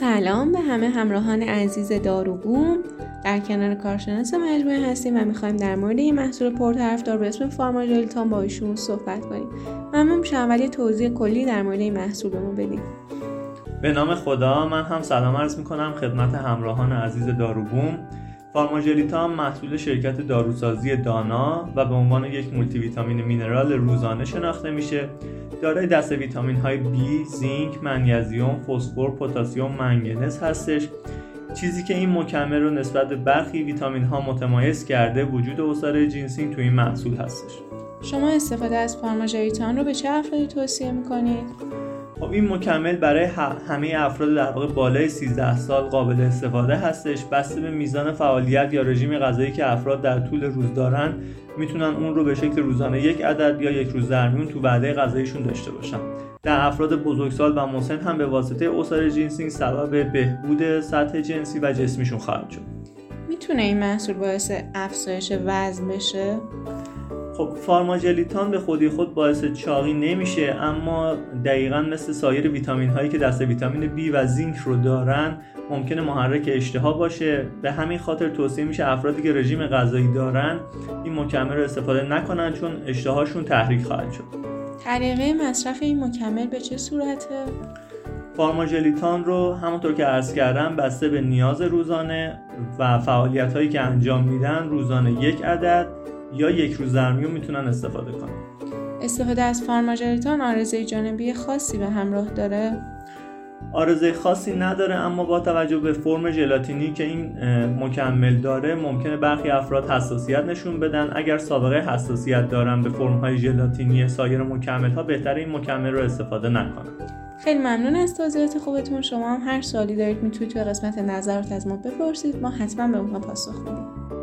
سلام به همه همراهان عزیز داروبوم. در کنار کارشناس مجموعه هستیم و میخوایم در مورد یه محصول پرطرفدار به اسم فارماژلیتان با ایشون صحبت کنیم. ممنون میشم اول یه توضیح کلی در مورد این محصول بهمون بدیم. به نام خدا، من هم سلام عرض میکنم خدمت همراهان عزیز داروبوم. فارماژلیتان محصول شرکت داروسازی دانا و به عنوان یک مولتی ویتامین مینرال روزانه شناخته میشه. دارای دسته ویتامین های B، زینک، منیزیم، فسفر، پتاسیم، منگنز هستش. چیزی که این مکمل رو نسبت به برخی ویتامین ها متمایز کرده وجود عصاره جینسینگ توی این محصول هستش. شما استفاده از فارماژلیتان رو به چه افرادی توصیه میکنید؟ خب این مکمل برای همه افراد در واقع بالای 13 سال قابل استفاده هستش. بسته به میزان فعالیت یا رژیم غذایی که افراد در طول روز دارن میتونن اون رو به شکل روزانه یک عدد یا یک روز در میون تو وعده غذاییشون داشته باشن. در افراد بزرگسال و مسن هم به واسطه عصاره جینسینگ سبب بهبود سطح جنسی و جسمیشون خواهد شد. میتونه این محصول باعث افزایش وزن بشه؟ خب فارماژلیتان به خودی خود باعث چاقی نمیشه، اما دقیقاً مثل سایر ویتامین هایی که دسته ویتامین B و زینک رو دارن ممکنه محرک اشتها باشه. به همین خاطر توصیه میشه افرادی که رژیم غذایی دارن این مکمل رو استفاده نکنن، چون اشتهاشون تحریک خواهد شد. طریقه مصرف این مکمل به چه صورته؟ فارماژلیتان رو همونطور که عرض کردم بسته به نیاز روزانه و فعالیت هایی که انجام میدن روزانه یک عدد یا یک روز در میون میتونن استفاده کنن. استفاده از فارماژلیتان عارضه جانبی خاصی به همراه داره؟ عارضه خاصی نداره، اما با توجه به فرم ژلاتینی که این مکمل داره ممکنه برخی افراد حساسیت نشون بدن. اگر سابقه حساسیت دارن به فرم‌های ژلاتینی سایر مکمل‌ها بهتره این مکمل رو استفاده نکنن. خیلی ممنون از توضیحات خوبتون. شما هم هر سوالی دارید میتونید توی قسمت نظرات از ما بپرسید، ما حتما به اونها پاسخ میدیم.